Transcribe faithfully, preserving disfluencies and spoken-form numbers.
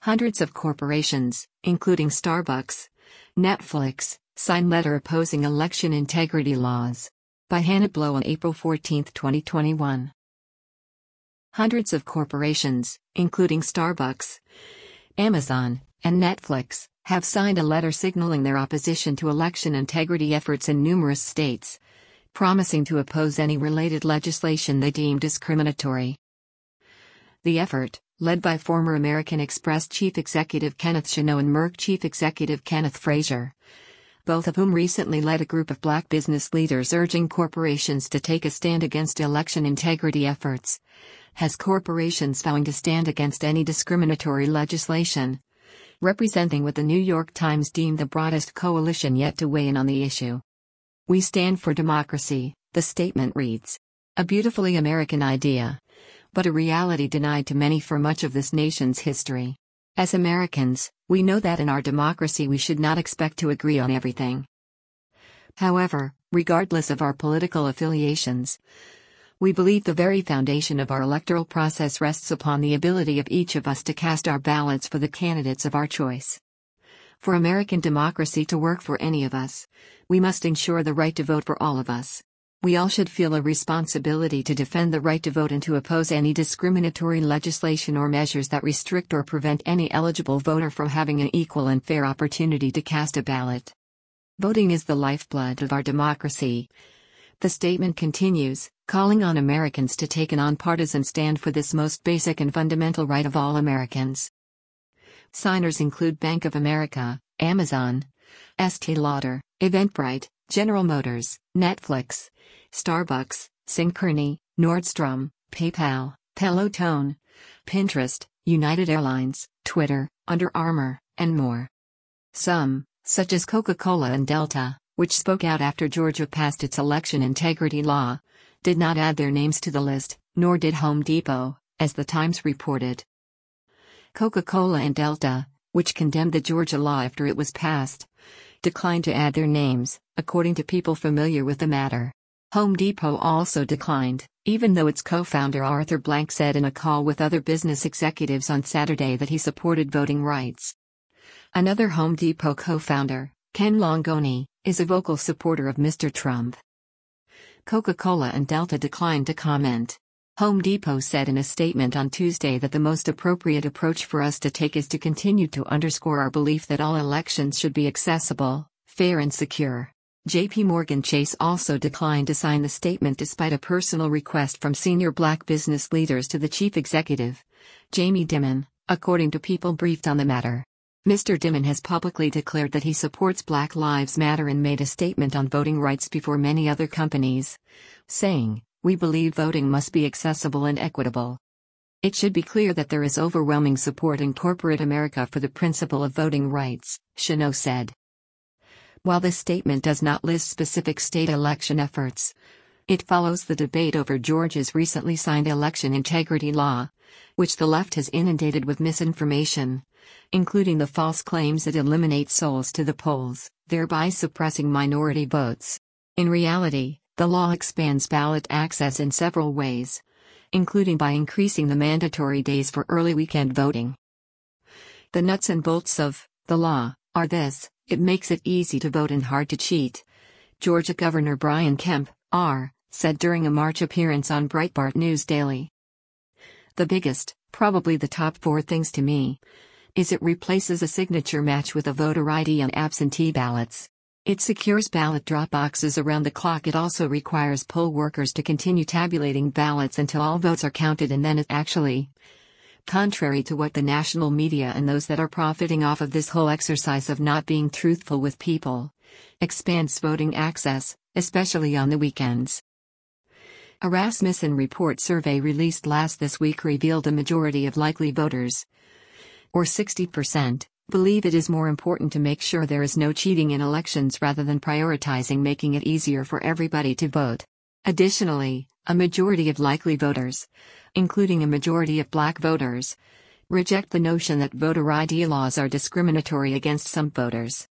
Hundreds of corporations, including Starbucks, Netflix, sign letter opposing election integrity laws. By Hannah Blow on April fourteenth, twenty twenty-one. Hundreds of corporations, including Starbucks, Amazon, and Netflix, have signed a letter signaling their opposition to election integrity efforts in numerous states, promising to oppose any related legislation they deem discriminatory. The effort, led by former American Express Chief Executive Kenneth Chenow and Merck Chief Executive Kenneth Frazier, both of whom recently led a group of black business leaders urging corporations to take a stand against election integrity efforts, has corporations vowing to stand against any discriminatory legislation, representing what the New York Times deemed the broadest coalition yet to weigh in on the issue. "We stand for democracy," the statement reads. A beautifully American idea, but a reality denied to many for much of this nation's history. As Americans, we know that in our democracy we should not expect to agree on everything. However, regardless of our political affiliations, we believe the very foundation of our electoral process rests upon the ability of each of us to cast our ballots for the candidates of our choice. For American democracy to work for any of us, we must ensure the right to vote for all of us. We all should feel a responsibility to defend the right to vote and to oppose any discriminatory legislation or measures that restrict or prevent any eligible voter from having an equal and fair opportunity to cast a ballot. Voting is the lifeblood of our democracy. The statement continues, calling on Americans to take a nonpartisan stand for this most basic and fundamental right of all Americans. Signers include Bank of America, Amazon, Estée Lauder, Eventbrite, General Motors, Netflix, Starbucks, Synchrony, Nordstrom, PayPal, Peloton, Pinterest, United Airlines, Twitter, Under Armour, and more. Some, such as Coca-Cola and Delta, which spoke out after Georgia passed its election integrity law, did not add their names to the list, nor did Home Depot, as the Times reported. Coca-Cola and Delta, which condemned the Georgia law after it was passed, declined to add their names, according to people familiar with the matter. Home Depot also declined, even though its co-founder Arthur Blank said in a call with other business executives on Saturday that he supported voting rights. Another Home Depot co-founder, Ken Longoni, is a vocal supporter of Mister Trump. Coca-Cola and Delta declined to comment. Home Depot said in a statement on Tuesday that the most appropriate approach for us to take is to continue to underscore our belief that all elections should be accessible, fair and secure. J P Morgan Chase also declined to sign the statement despite a personal request from senior black business leaders to the chief executive, Jamie Dimon, according to people briefed on the matter. Mister Dimon has publicly declared that he supports Black Lives Matter and made a statement on voting rights before many other companies, saying, "We believe voting must be accessible and equitable. It should be clear that there is overwhelming support in corporate America for the principle of voting rights," Chenow said. While this statement does not list specific state election efforts, it follows the debate over Georgia's recently signed election integrity law, which the left has inundated with misinformation, including the false claims it eliminates souls to the polls, thereby suppressing minority votes. In reality, the law expands ballot access in several ways, including by increasing the mandatory days for early weekend voting. The nuts and bolts of the law are this: it makes it easy to vote and hard to cheat. Georgia Governor Brian Kemp, R., said during a March appearance on Breitbart News Daily. The biggest, probably the top four things to me, is it replaces a signature match with a voter I D on absentee ballots. It secures ballot drop boxes around the clock. It also requires poll workers to continue tabulating ballots until all votes are counted, and then it actually, contrary to what the national media and those that are profiting off of this whole exercise of not being truthful with people, expands voting access, especially on the weekends. A Rasmussen Report survey released last this week revealed a majority of likely voters, or sixty percent, believe it is more important to make sure there is no cheating in elections rather than prioritizing making it easier for everybody to vote. Additionally, a majority of likely voters, including a majority of black voters, reject the notion that voter I D laws are discriminatory against some voters.